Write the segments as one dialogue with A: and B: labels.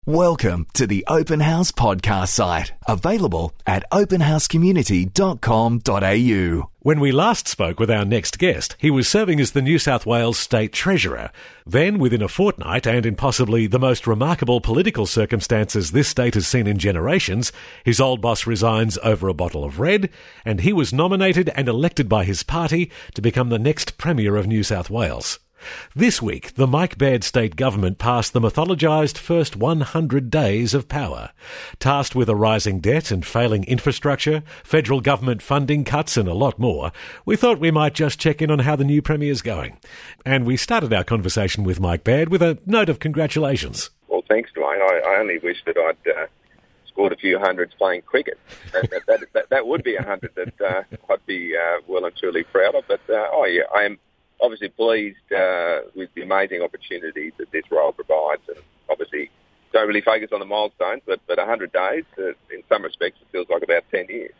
A: Welcome to the Open House podcast site, available at openhousecommunity.com.au.
B: When we last spoke with our next guest, he was serving as the New South Wales State Treasurer. Then, within a fortnight, and in possibly the most remarkable political circumstances this state has seen in generations, his old boss resigns over a bottle of red, and he was nominated and elected by his party to become the next Premier of New South Wales. This week, the Mike Baird state government passed the mythologised first 100 days of power. Tasked with a rising debt and failing infrastructure, federal government funding cuts and a lot more, we thought we might just check in on how the new Premier's going. And we started our conversation with Mike Baird with a note of congratulations.
C: Well, thanks, Dwayne. I only wish that I'd scored a few hundreds playing cricket. That would be 100 that I'd be well and truly proud of. But, I am obviously pleased with the amazing opportunities that this role provides, and obviously don't really focus on the milestones, but 100 days, in some respects, it feels like about 10 years.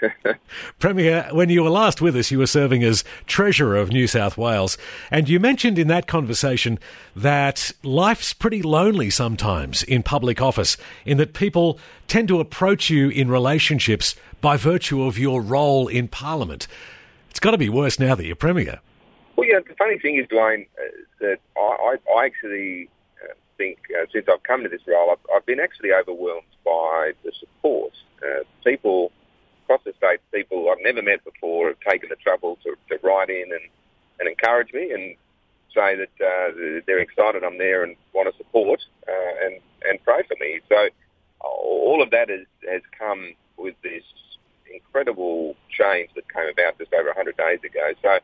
B: Premier, when you were last with us, you were serving as Treasurer of New South Wales, and you mentioned in that conversation that life's pretty lonely sometimes in public office, in that people tend to approach you in relationships by virtue of your role in Parliament. It's got to be worse now that you're Premier.
C: Well, yeah, the funny thing is, Dwayne, that I actually think since I've come to this role, I've been actually overwhelmed by the support. People across the state, people I've never met before, have taken the trouble to write in and encourage me and say that they're excited I'm there and want to support and pray for me. So all of that has come with this incredible change that came about just over 100 days ago. So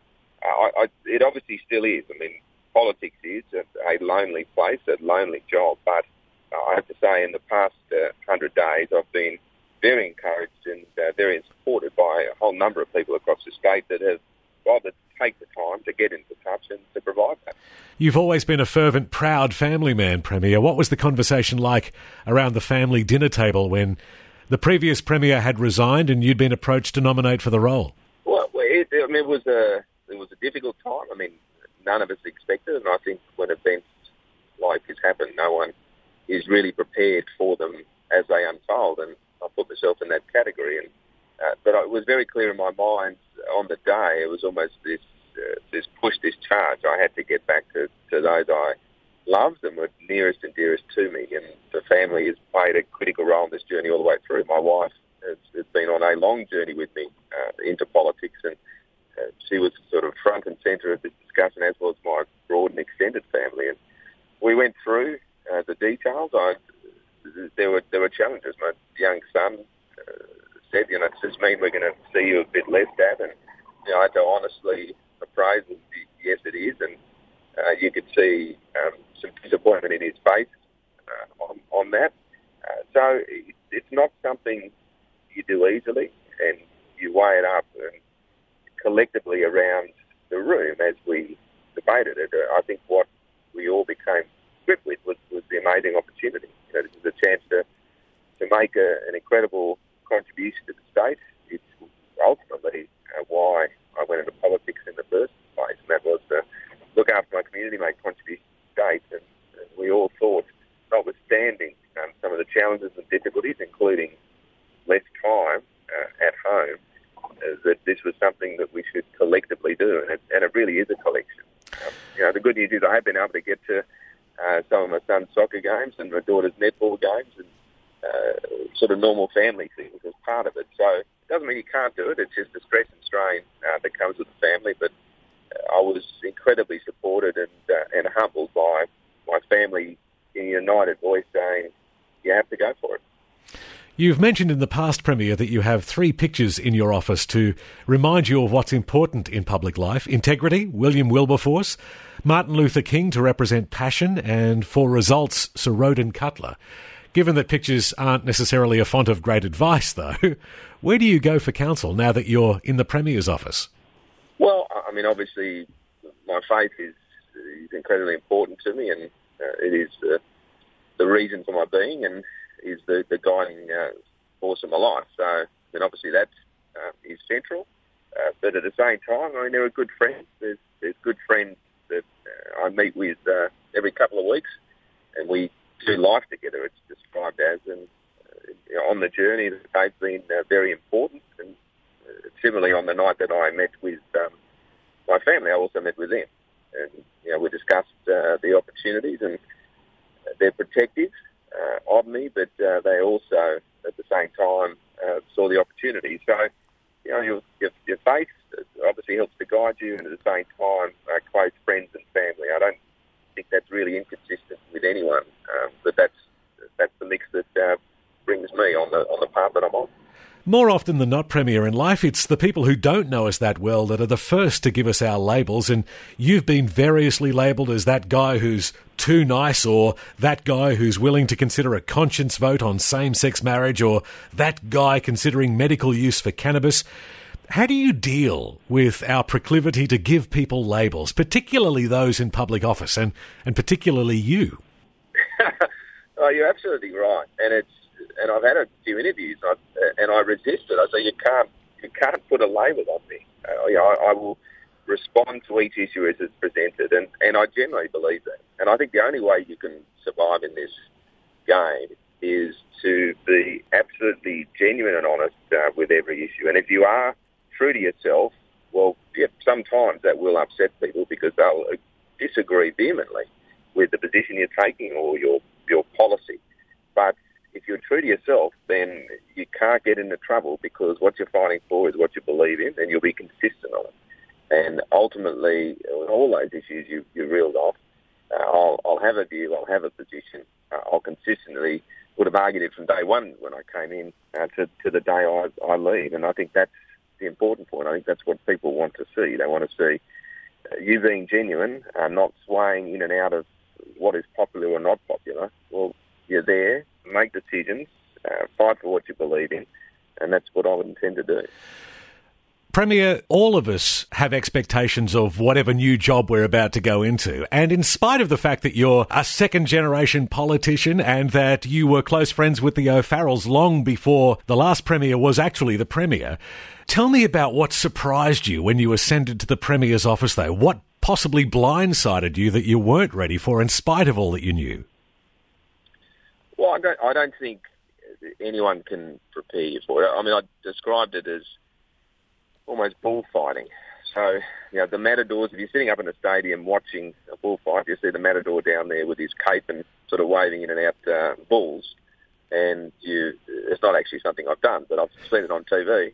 C: it obviously still is. I mean, politics is a lonely place, a lonely job, but I have to say in the past 100 days I've been very encouraged and very supported by a whole number of people across the state that have bothered to take the time to get into touch and to provide that.
B: You've always been a fervent, proud family man, Premier. What was the conversation like around the family dinner table when the previous Premier had resigned and you'd been approached to nominate for the role?
C: Well, it was a difficult time. I mean, none of us expected, and I think when events like this happen, no one is really prepared for them as they unfold, and I put myself in that category. And but it was very clear in my mind on the day, it was almost this push, this charge. I had to get back to those I loved and were nearest and dearest to me, and the family has played a critical role in this journey all the way through. My wife has been on a long journey with me into politics, and she was sort of front and centre of this discussion, as well as my broad and extended family. And we went through the details. There were challenges. My young son said, does this mean we're going to see you a bit less, Dad? And I had to honestly appraise him. Yes, it is. And you could see some disappointment in his face on that. So it's not something you do easily, and you weigh it up and collectively around the room as we debated it. I think what we all became equipped with was the amazing opportunity. This is a chance to make an incredible contribution to the state. It's ultimately why I went into politics in the first place, and that was to look after my community, make contributions to the state. And we all thought, notwithstanding some of the challenges and difficulties, including less time at home, that this was something that we should collectively do, and it really is a collection. The good news is I have been able to get to some of my son's soccer games and my daughter's netball games and sort of normal family things as part of it. So it doesn't mean you can't do it. It's just the stress and strain that comes with the family. But I was incredibly supported and humbled by my family in a united voice saying, you have to go for it.
B: You've mentioned in the past, Premier, that you have 3 pictures in your office to remind you of what's important in public life. Integrity, William Wilberforce, Martin Luther King to represent passion, and for results, Sir Roden Cutler. Given that pictures aren't necessarily a font of great advice, though, where do you go for counsel now that you're in the Premier's office?
C: Well, I mean, obviously, my faith is incredibly important to me, and it is the reason for my being, and is the guiding force of my life. So, I mean, obviously that is central. But at the same time, I mean, there are good friends. There's good friends that I meet with every couple of weeks, and we do life together, it's described as. And on the journey, they've been very important. And similarly, on the night that I met with my family, I also met with them. And, we discussed the opportunities, and they're protective of me, but they also, at the same time, saw the opportunity. So, your faith obviously helps to guide you, and at the same time, close friends and family. I don't think that's really inconsistent with anyone, but that's the mix that brings me on the path that I'm on.
B: More often than not, Premier, in life, it's the people who don't know us that well that are the first to give us our labels, and you've been variously labelled as that guy who's too nice, or that guy who's willing to consider a conscience vote on same-sex marriage, or that guy considering medical use for cannabis. How do you deal with our proclivity to give people labels, particularly those in public office, and particularly you?
C: Oh, you're absolutely right, and I've had a few interviews, and I resisted. I say you can't put a label on me. I will respond to each issue as it's presented, and I generally believe that. And I think the only way you can survive in this game is to be absolutely genuine and honest with every issue. And if you are true to yourself, well, yeah, sometimes that will upset people because they'll disagree vehemently with the position you're taking or your policy. But if you're true to yourself, then you can't get into trouble because what you're fighting for is what you believe in, and you'll be consistent on it. And ultimately, on all those issues you reeled off, I'll have a view, I'll have a position. I'll consistently would have argued it from day one when I came in to the day I leave. And I think that's the important point. I think that's what people want to see. They want to see you being genuine, not swaying in and out of what is popular or not popular. Well, you're there, make decisions, fight for what you believe in, and that's what I would intend to do.
B: Premier, all of us have expectations of whatever new job we're about to go into. And in spite of the fact that you're a second-generation politician and that you were close friends with the O'Farrells long before the last Premier was actually the Premier, tell me about what surprised you when you ascended to the Premier's office, though. What possibly blindsided you that you weren't ready for in spite of all that you knew?
C: Well, I don't think anyone can prepare you for it. I mean, I described it as almost bullfighting. So, the matadors, if you're sitting up in a stadium watching a bullfight, you see the matador down there with his cape and sort of waving in and out bulls, and it's not actually something I've done, but I've seen it on TV.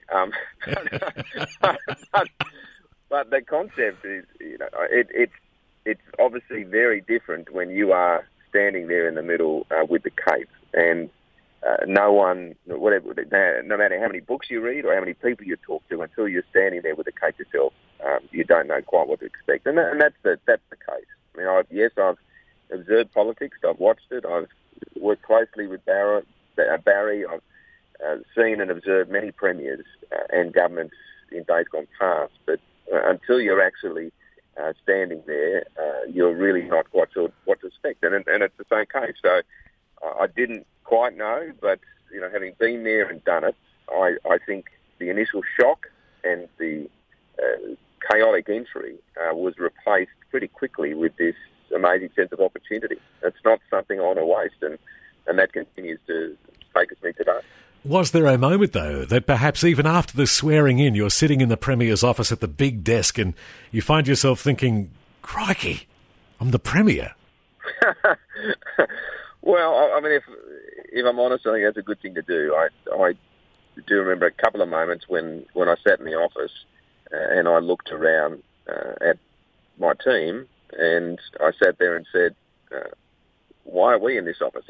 C: But the concept is, it's obviously very different when you are standing there in the middle with the cape, and no one, no matter how many books you read or how many people you talk to, until you're standing there with the cape yourself, you don't know quite what to expect, and that's the case. I mean, I've observed politics, I've watched it, I've worked closely with Barry, I've seen and observed many premiers and governments in days gone past, but until you're actually standing there, you're really not quite sure what to expect, and it's the same case. So I didn't quite know, but having been there and done it, I think the initial shock and the chaotic entry was replaced pretty quickly with this amazing sense of opportunity. It's not something I want to waste, and that continues to take us me today.
B: Was there a moment, though, that perhaps even after the swearing in, you're sitting in the Premier's office at the big desk and you find yourself thinking, crikey, I'm the Premier?
C: Well, I mean, if I'm honest, I think that's a good thing to do. I do remember a couple of moments when I sat in the office and I looked around at my team and I sat there and said, why are we in this office?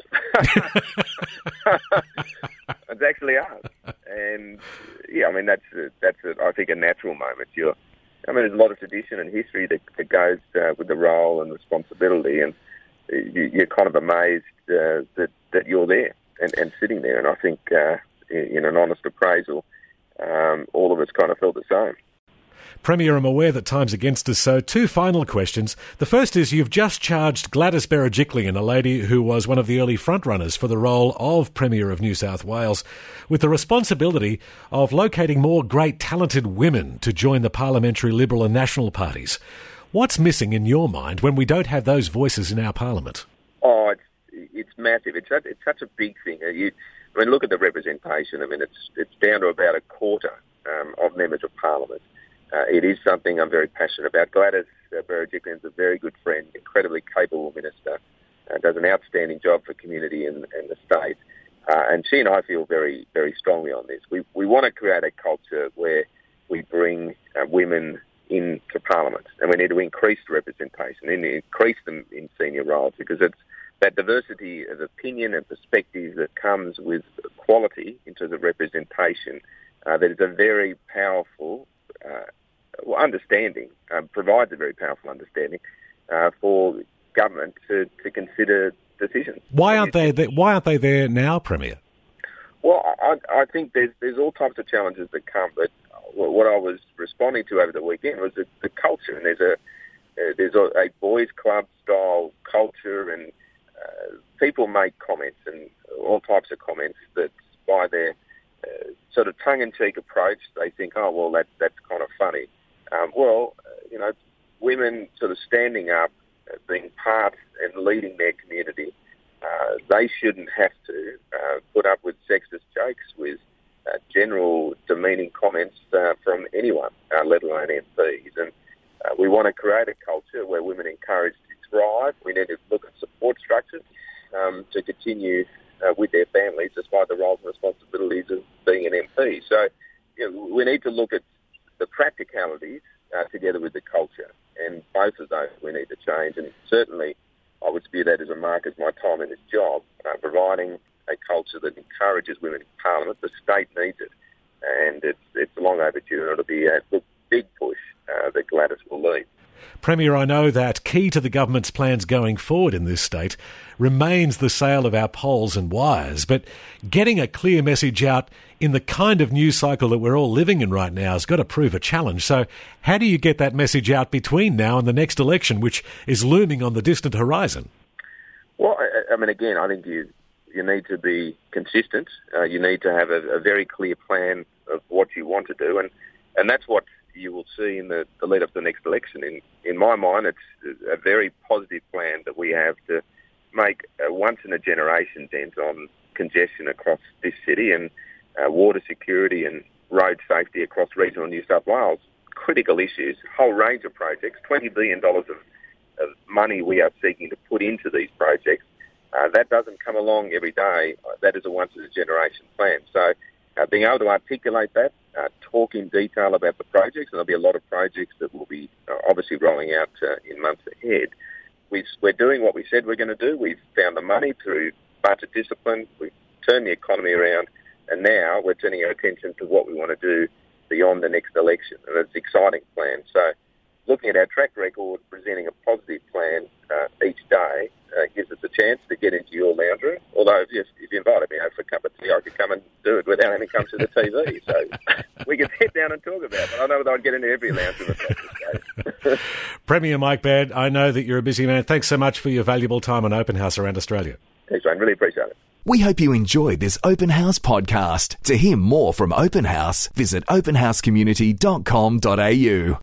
C: It's actually us. And, I mean, that's I think, a natural moment. There's a lot of tradition and history that goes with the role and responsibility, and you're kind of amazed that you're there and sitting there. And I think in an honest appraisal, all of us kind of felt the same.
B: Premier, I'm aware that time's against us, so two final questions. The first is, you've just charged Gladys Berejiklian, a lady who was one of the early frontrunners for the role of Premier of New South Wales, with the responsibility of locating more great talented women to join the parliamentary Liberal and National parties. What's missing in your mind when we don't have those voices in our parliament?
C: Oh, it's massive. It's such a big thing. Look at the representation. I mean, it's down to about a quarter of members of Parliament. It is something I'm very passionate about. Gladys Berejiklian's a very good friend, incredibly capable minister, does an outstanding job for community and the state. And she and I feel very, very strongly on this. We want to create a culture where we bring women into Parliament, and we need to increase the representation and increase them in senior roles, because it's that diversity of opinion and perspective that comes with quality in terms of representation that is a very powerful understanding, provides a very powerful understanding for government to consider decisions.
B: Why aren't they there now, Premier?
C: Well, I think there's all types of challenges that come, but what I was responding to over the weekend was the culture, and there's a boys' club style culture, and people make comments and all types of comments that, by their sort of tongue-in-cheek approach, they think, oh well, that's kind of funny. Women sort of standing up, being part and leading their community, they shouldn't have to put up with sexist jokes, with general demeaning comments from anyone, let alone MPs. And we want to create a culture where women are encouraged to thrive. We need to look at support structures to continue with their families despite the roles and responsibilities of being an MP. So we need to look at the practicalities together with the culture, and both of those we need to change. And certainly I would view that as a mark as my time in this job, providing a culture that encourages women in Parliament. The state needs it, and it's long overdue, and it'll be a big push that Gladys will lead.
B: Premier, I know that key to the government's plans going forward in this state remains the sale of our poles and wires, but getting a clear message out in the kind of news cycle that we're all living in right now has got to prove a challenge. So how do you get that message out between now and the next election, which is looming on the distant horizon?
C: Well, I mean, again, I think you need to be consistent. You need to have a very clear plan of what you want to do, and that's what you will see in the lead up to the next election. In my mind, it's a very positive plan that we have to make a once-in-a-generation dent on congestion across this city, and water security and road safety across regional New South Wales. Critical issues, whole range of projects, $20 billion of money we are seeking to put into these projects. That doesn't come along every day. That is a once-in-a-generation plan. So being able to articulate that, talk in detail about the projects, and there'll be a lot of projects that will be obviously rolling out in months ahead. We're doing what we said we're going to do. We've found the money through budget discipline. We've turned the economy around, and now we're turning our attention to what we want to do beyond the next election, and it's an exciting plan. So looking at our track record, presenting a positive plan each day gives us a chance to get into your lounge room. Although if you invited me over for a cup of tea, I could come and do it without having to come to the TV. So we could sit down and talk about it. I know that I'd get into every lounge room at this stage.
B: Premier Mike Baird, I know that you're a busy man. Thanks so much for your valuable time on Open House around Australia.
C: Thanks, Wayne. Really appreciate it.
A: We hope you enjoyed this Open House podcast. To hear more from Open House, visit openhousecommunity.com.au.